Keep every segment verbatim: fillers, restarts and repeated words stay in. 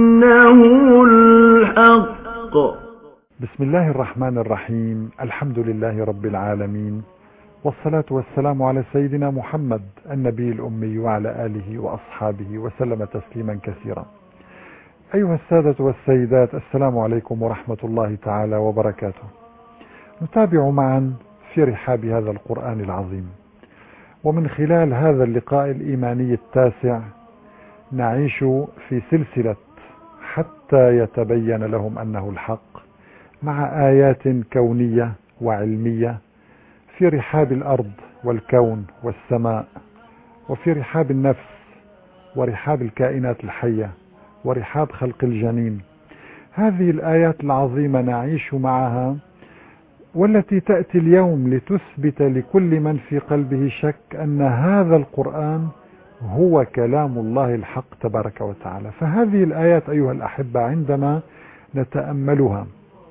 إنه الحق. بسم الله الرحمن الرحيم. الحمد لله رب العالمين، والصلاة والسلام على سيدنا محمد النبي الأمي وعلى آله وأصحابه وسلم تسليما كثيرا. أيها السادة والسيدات، السلام عليكم ورحمة الله تعالى وبركاته. نتابع معا في رحاب هذا القرآن العظيم، ومن خلال هذا اللقاء الإيماني التاسع نعيش في سلسلة حتى يتبين لهم أنه الحق، مع آيات كونية وعلمية في رحاب الأرض والكون والسماء، وفي رحاب النفس ورحاب الكائنات الحية ورحاب خلق الجنين. هذه الآيات العظيمة نعيش معها، والتي تأتي اليوم لتثبت لكل من في قلبه شك أن هذا القرآن هو كلام الله الحق تبارك وتعالى. فهذه الآيات أيها الأحبة عندما نتأملها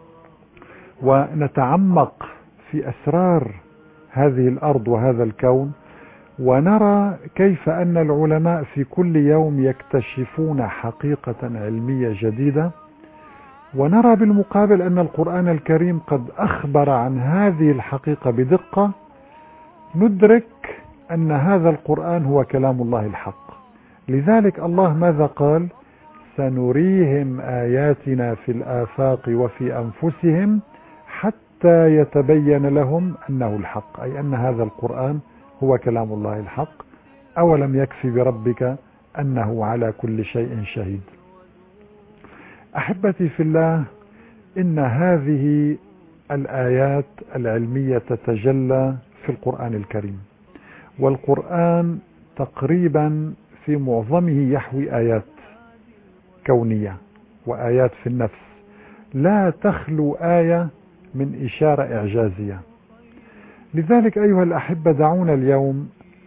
ونتعمق في أسرار هذه الأرض وهذا الكون، ونرى كيف أن العلماء في كل يوم يكتشفون حقيقة علمية جديدة، ونرى بالمقابل أن القرآن الكريم قد أخبر عن هذه الحقيقة بدقة، ندرك أن هذا القرآن هو كلام الله الحق. لذلك الله ماذا قال؟ سنريهم آياتنا في الآفاق وفي أنفسهم حتى يتبين لهم أنه الحق، أي أن هذا القرآن هو كلام الله الحق. أولم يكفي بربك أنه على كل شيء شهيد. أحبتي في الله، إن هذه الآيات العلمية تتجلى في القرآن الكريم، والقرآن تقريبا في معظمه يحوي آيات كونية وآيات في النفس، لا تخلو آية من إشارة إعجازية. لذلك أيها الأحبة، دعونا اليوم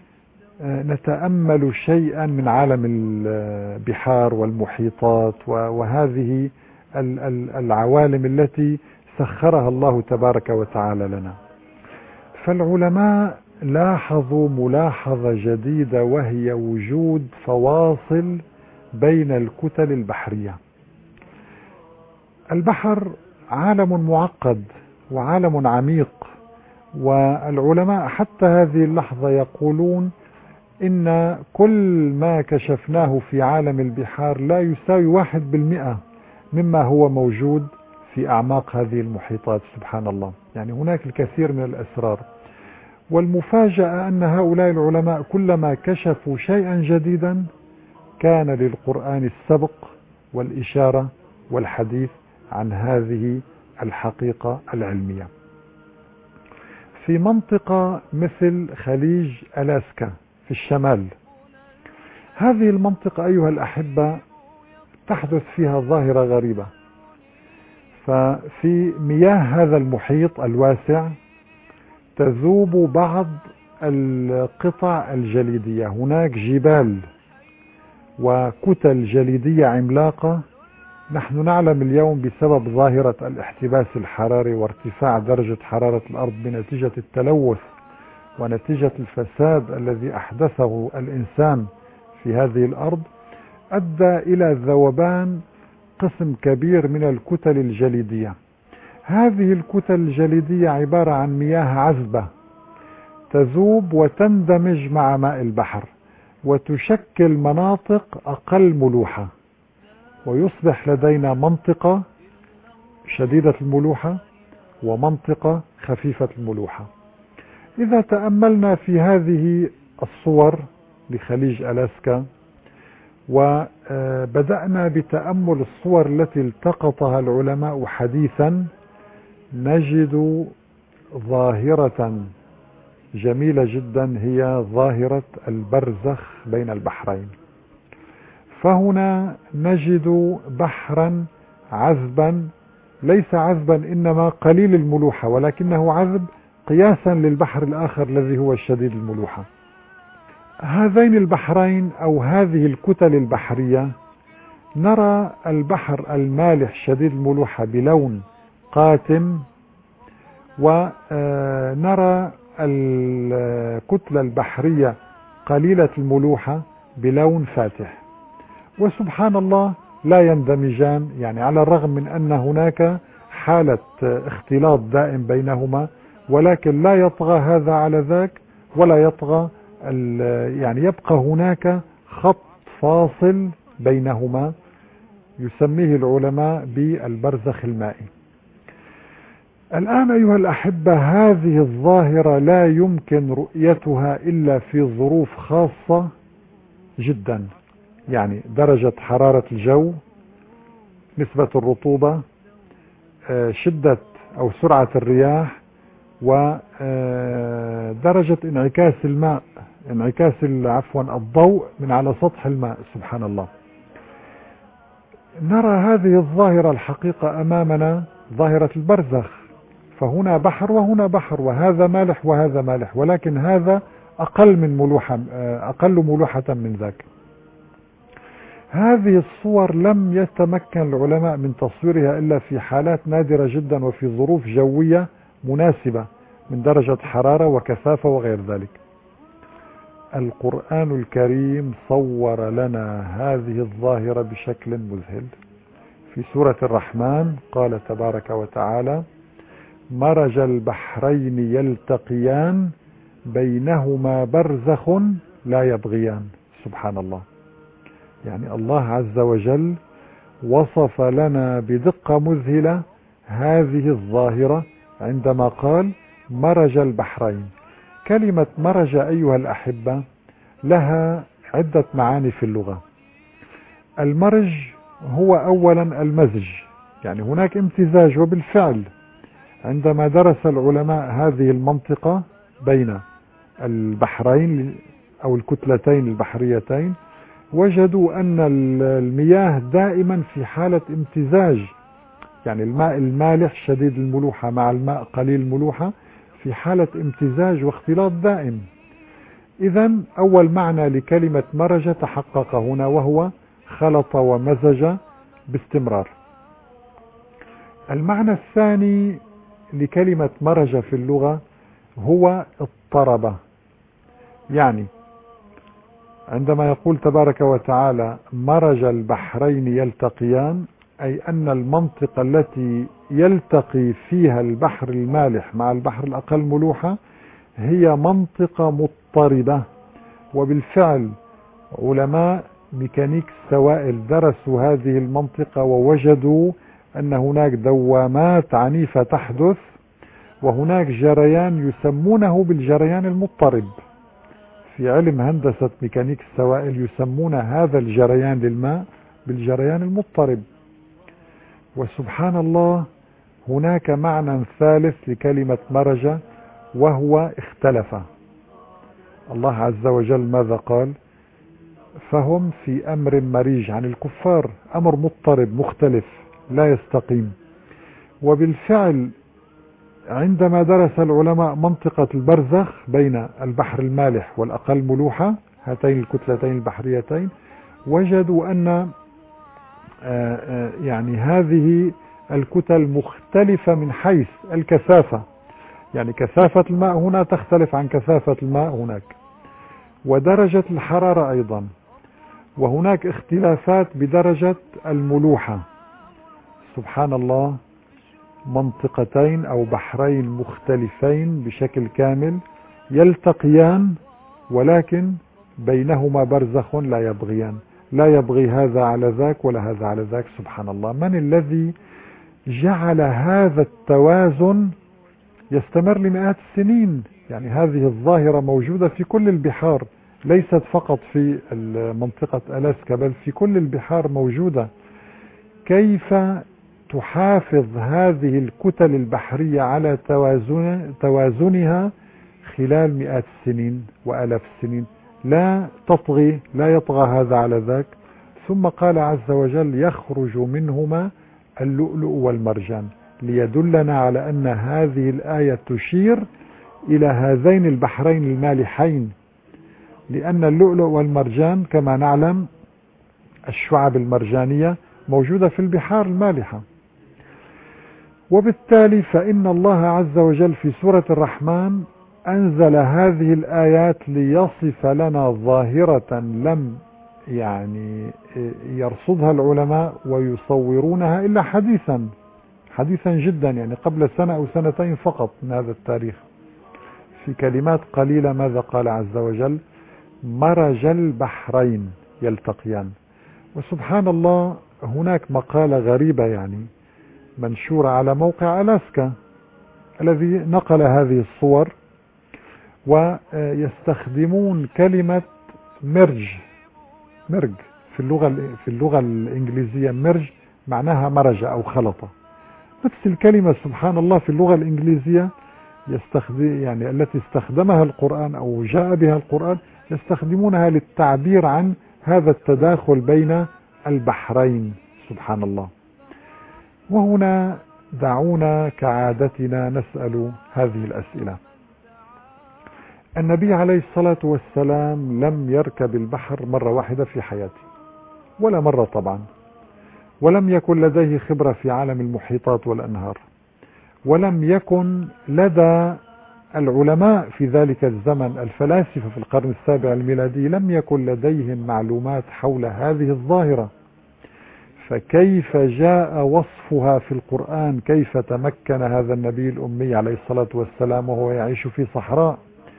نتأمل شيئا من عالم البحار والمحيطات وهذه العوالم التي سخرها الله تبارك وتعالى لنا. فالعلماء لاحظوا ملاحظة جديدة، وهي وجود فواصل بين الكتل البحرية. البحر عالم معقد وعالم عميق، والعلماء حتى هذه اللحظة يقولون إن كل ما كشفناه في عالم البحار لا يساوي واحد بالمئة مما هو موجود في أعماق هذه المحيطات. سبحان الله، يعني هناك الكثير من الأسرار. والمفاجأة أن هؤلاء العلماء كلما كشفوا شيئا جديدا كان للقرآن السبق والإشارة والحديث عن هذه الحقيقة العلمية. في منطقة مثل خليج ألاسكا في الشمال، هذه المنطقة أيها الأحبة تحدث فيها ظاهرة غريبة. ففي مياه هذا المحيط الواسع تذوب بعض القطع الجليدية، هناك جبال وكتل جليدية عملاقة. نحن نعلم اليوم بسبب ظاهرة الاحتباس الحراري وارتفاع درجة حرارة الأرض بنتيجة التلوث ونتيجة الفساد الذي أحدثه الإنسان في هذه الأرض، أدى إلى ذوبان قسم كبير من الكتل الجليدية. هذه الكتل الجليدية عبارة عن مياه عذبة تذوب وتندمج مع ماء البحر، وتشكل مناطق أقل ملوحة، ويصبح لدينا منطقة شديدة الملوحة ومنطقة خفيفة الملوحة. إذا تأملنا في هذه الصور لخليج ألاسكا، وبدأنا بتأمل الصور التي التقطها العلماء حديثا، نجد ظاهرة جميلة جدا، هي ظاهرة البرزخ بين البحرين. فهنا نجد بحرا عذبا، ليس عذبا إنما قليل الملوحة، ولكنه عذب قياسا للبحر الآخر الذي هو الشديد الملوحة. هذين البحرين أو هذه الكتل البحرية، نرى البحر المالح شديد الملوحة بلون قاتم، ونرى الكتلة البحرية قليلة الملوحة بلون فاتح. وسبحان الله، لا يندمجان، يعني على الرغم من أن هناك حالة اختلاط دائم بينهما، ولكن لا يطغى هذا على ذاك ولا يطغى، يعني يبقى هناك خط فاصل بينهما يسميه العلماء بالبرزخ المائي. الآن أيها الأحبة، هذه الظاهرة لا يمكن رؤيتها إلا في ظروف خاصة جدا، يعني درجة حرارة الجو، نسبة الرطوبة، شدة أو سرعة الرياح، ودرجة انعكاس الماء، انعكاس عفوا الضوء من على سطح الماء. سبحان الله. نرى هذه الظاهرة الحقيقة أمامنا، ظاهرة البرزخ، فهنا بحر وهنا بحر، وهذا مالح وهذا مالح، ولكن هذا أقل من ملوحة، أقل ملوحة من ذاك. هذه الصور لم يتمكن العلماء من تصويرها إلا في حالات نادرة جدا وفي ظروف جوية مناسبة من درجة حرارة وكثافة وغير ذلك. القرآن الكريم صور لنا هذه الظاهرة بشكل مذهل. في سورة الرحمن قال تبارك وتعالى: مرج البحرين يلتقيان بينهما برزخ لا يبغيان. سبحان الله. يعني الله عز وجل وصف لنا بدقة مذهلة هذه الظاهرة عندما قال مرج البحرين. كلمة مرج أيها الأحبة لها عدة معاني في اللغة. المرج هو أولا المزج، يعني هناك امتزاج، وبالفعل عندما درس العلماء هذه المنطقة بين البحرين أو الكتلتين البحريتين وجدوا أن المياه دائما في حالة امتزاج، يعني الماء المالح شديد الملوحة مع الماء قليل الملوحة في حالة امتزاج واختلاط دائم. إذا أول معنى لكلمة مرج تحقق هنا، وهو خلط ومزج باستمرار. المعنى الثاني لكلمة مرج في اللغة هو اضطرب، يعني عندما يقول تبارك وتعالى مرج البحرين يلتقيان، أي أن المنطقة التي يلتقي فيها البحر المالح مع البحر الأقل ملوحة هي منطقة مضطربة. وبالفعل علماء ميكانيك السوائل درسوا هذه المنطقة ووجدوا أن هناك دوامات عنيفة تحدث، وهناك جريان يسمونه بالجريان المضطرب. في علم هندسة ميكانيك السوائل يسمون هذا الجريان للماء بالجريان المضطرب. وسبحان الله، هناك معنى ثالث لكلمة مرج وهو اختلف. الله عز وجل ماذا قال؟ فهم في أمر مريج، عن الكفار أمر مضطرب مختلف لا يستقيم. وبالفعل عندما درس العلماء منطقة البرزخ بين البحر المالح والأقل ملوحة، هاتين الكتلتين البحريتين، وجدوا أن يعني هذه الكتل مختلفة من حيث الكثافة، يعني كثافة الماء هنا تختلف عن كثافة الماء هناك، ودرجة الحرارة أيضا، وهناك اختلافات بدرجة الملوحة. سبحان الله، منطقتين أو بحرين مختلفين بشكل كامل يلتقيان، ولكن بينهما برزخ لا يبغيان، لا يبغي هذا على ذاك ولا هذا على ذاك. سبحان الله، من الذي جعل هذا التوازن يستمر لمئات السنين؟ يعني هذه الظاهرة موجودة في كل البحار، ليست فقط في منطقة ألاسكا بل في كل البحار موجودة. كيف تحافظ هذه الكتل البحرية على توازن توازنها خلال مئات السنين وآلاف السنين؟ لا تطغي، لا يطغى هذا على ذاك. ثم قال عز وجل يخرج منهما اللؤلؤ والمرجان، ليدلنا على أن هذه الآية تشير إلى هذين البحرين المالحين، لأن اللؤلؤ والمرجان كما نعلم الشعب المرجانية موجودة في البحار المالحة. وبالتالي فإن الله عز وجل في سورة الرحمن أنزل هذه الآيات ليصف لنا ظاهرة لم يعني يرصدها العلماء ويصورونها إلا حديثا حديثا جدا، يعني قبل سنة أو سنتين فقط من هذا التاريخ. في كلمات قليلة ماذا قال عز وجل؟ مرج البحرين يلتقيان. وسبحان الله هناك مقالة غريبة يعني منشورة على موقع ألاسكا الذي نقل هذه الصور، ويستخدمون كلمة مرج مرج في اللغة في اللغة الإنجليزية. مرج معناها مرج أو خلط، نفس الكلمة سبحان الله في اللغة الإنجليزية يستخدم يعني التي استخدمها القرآن أو جاء بها القرآن يستخدمونها للتعبير عن هذا التداخل بين البحرين سبحان الله. وهنا دعونا كعادتنا نسأل هذه الأسئلة. النبي عليه الصلاة والسلام لم يركب البحر مرة واحدة في حياته ولا مرة طبعا، ولم يكن لديه خبرة في عالم المحيطات والأنهار، ولم يكن لدى العلماء في ذلك الزمن الفلاسفة في القرن السابع الميلادي لم يكن لديهم معلومات حول هذه الظاهرة. فكيف جاء وصفها في القرآن؟ كيف تمكن هذا النبي الأمي عليه الصلاة والسلام وهو يعيش في صحراء؟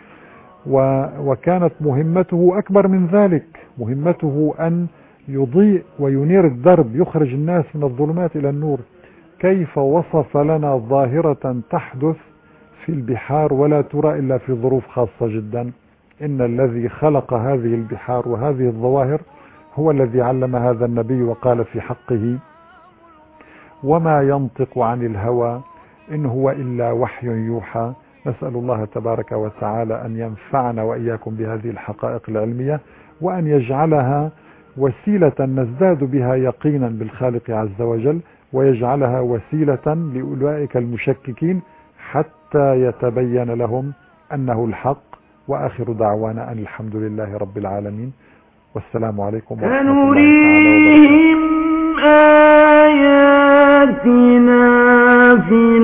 وكانت مهمته أكبر من ذلك، مهمته أن يضيء وينير الدرب، يخرج الناس من الظلمات إلى النور. كيف وصف لنا ظاهرة تحدث في البحار ولا ترى إلا في ظروف خاصة جدا؟ إن الذي خلق هذه البحار وهذه الظواهر هو الذي علم هذا النبي وقال في حقه: وما ينطق عن الهوى إن هو إلا وحي يوحى. نسأل الله تبارك وتعالى أن ينفعنا وإياكم بهذه الحقائق العلمية، وأن يجعلها وسيلة نزداد بها يقينا بالخالق عز وجل، ويجعلها وسيلة لأولئك المشككين حتى يتبين لهم أنه الحق. وآخر دعوانا أن الحمد لله رب العالمين، والسلام عليكم ورحمة الله تعالى وبركاته. آياتنا في